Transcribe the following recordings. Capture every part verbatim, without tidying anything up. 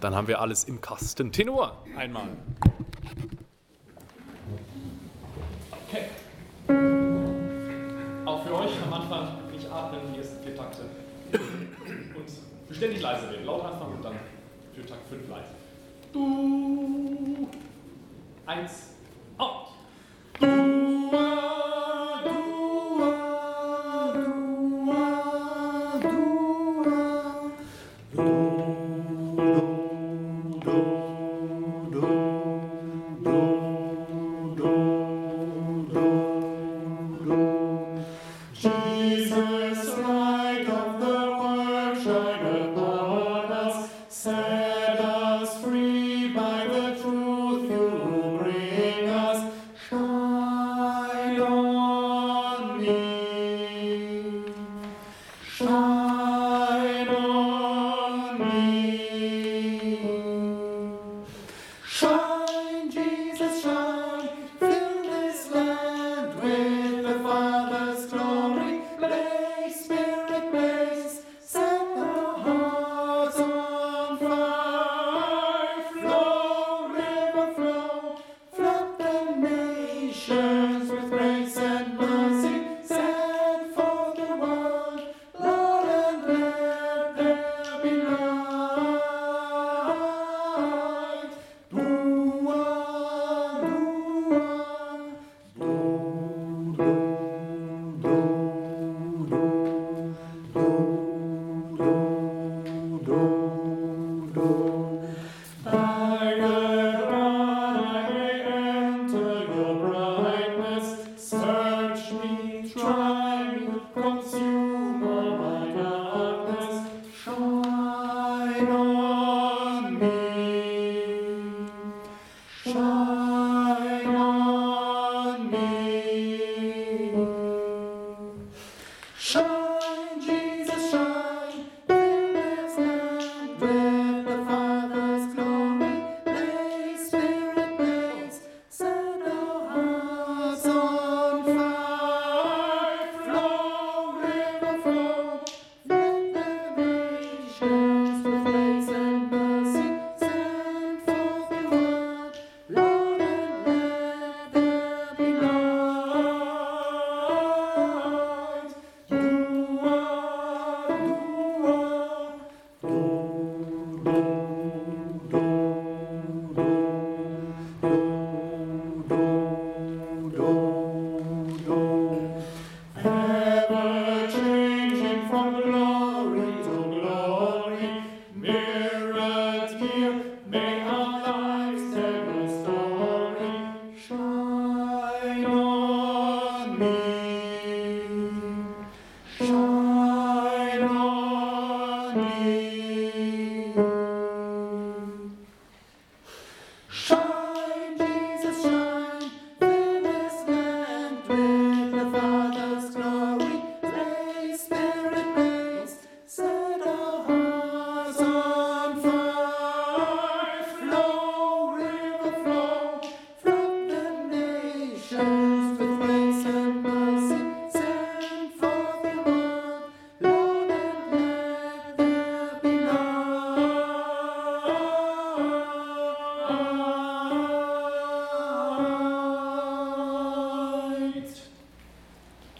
Dann haben wir alles im Kasten. Tenor einmal. Okay. Auch für euch am Anfang nicht atmen, die ersten vier Takte. Und beständig leise werden. Laut anfangen und dann für Takt fünf leise. Du. Eins. Out.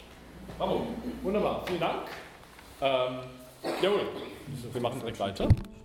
Bravo, wunderbar, vielen Dank. Ähm, jawohl, wir machen direkt weiter.